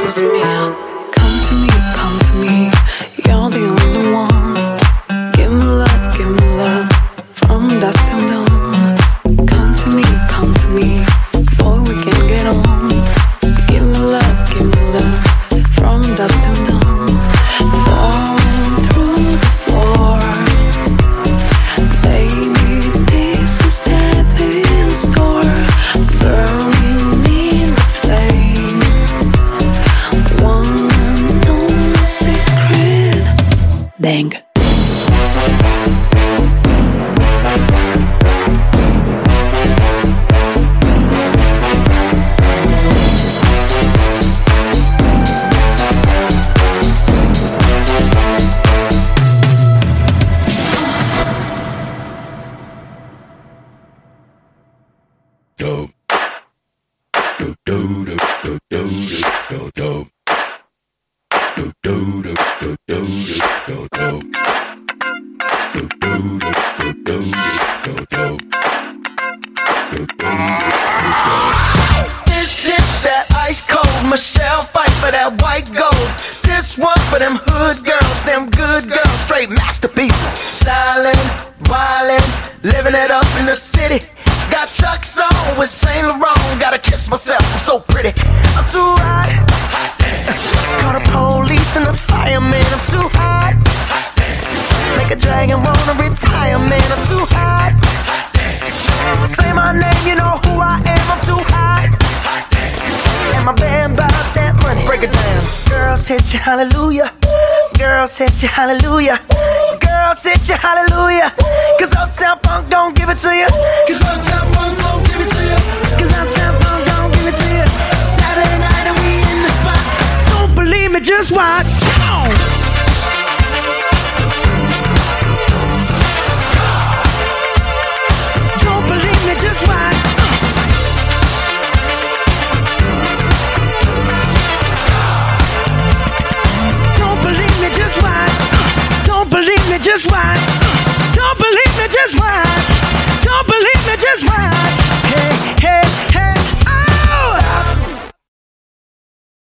lose me. Come to me, you're the only one. Give me love, from dusk till dawn. Come to me, boy, we can get on. Give me love, from dusk till dawn. Falling through the floor, baby, this is death in store. Burning in the flame, one and only secret. Bang. This is that ice cold Michelle fight for that white gold. This one for them hood girls, them good girls, straight masterpieces. Stylin', wildin', living it up in the city. Got Chuck's on with Saint Laurent. Gotta kiss myself, I'm so pretty. I'm too hot. Call the police and the fireman. I'm too hot. Make a dragon wanna retire, man. I'm too hot. Say my name, you know who I am. I'm too hot. And my band about that money. Break it down. Girls hit you, hallelujah. Girls hit you, hallelujah. Girls hit you, hallelujah. Cause Uptown Funk gon' give it to you. Cause Uptown Funk gon' give it to you. Cause Uptown Funk gon' give it to you. Saturday night and we in the spot. Don't believe me, just watch. Come on. Don't believe me, just watch. Don't believe me, just watch. Don't believe me, just watch. Don't believe me, just watch. Don't believe me, just watch. Hey, hey, hey.